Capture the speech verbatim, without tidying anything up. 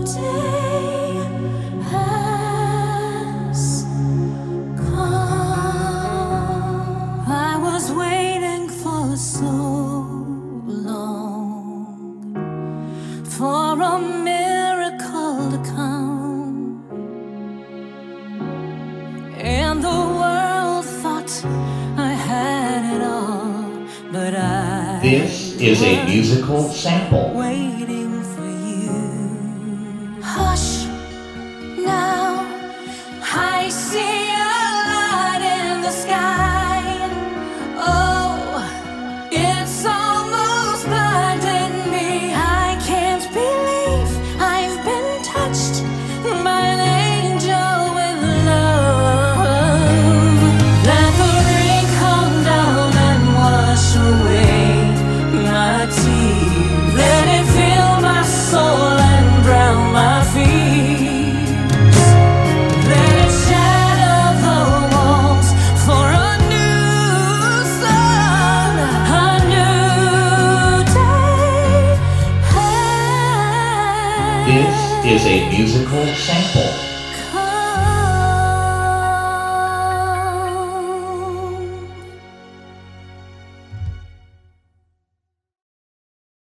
day has come. I was waiting for so long for a miracle to come, and the world thought I had it all, but I This is a musical sample. waiting for you. Hush, now I see a light in the sky. Oh, it's almost blinded me. I can't believe I've been touched by an angel with love. Let the rain come down and wash away my tears. Let it fill my soul and drown my fears. Let it shadow the walls for a new sun. A new day has This is a musical sample.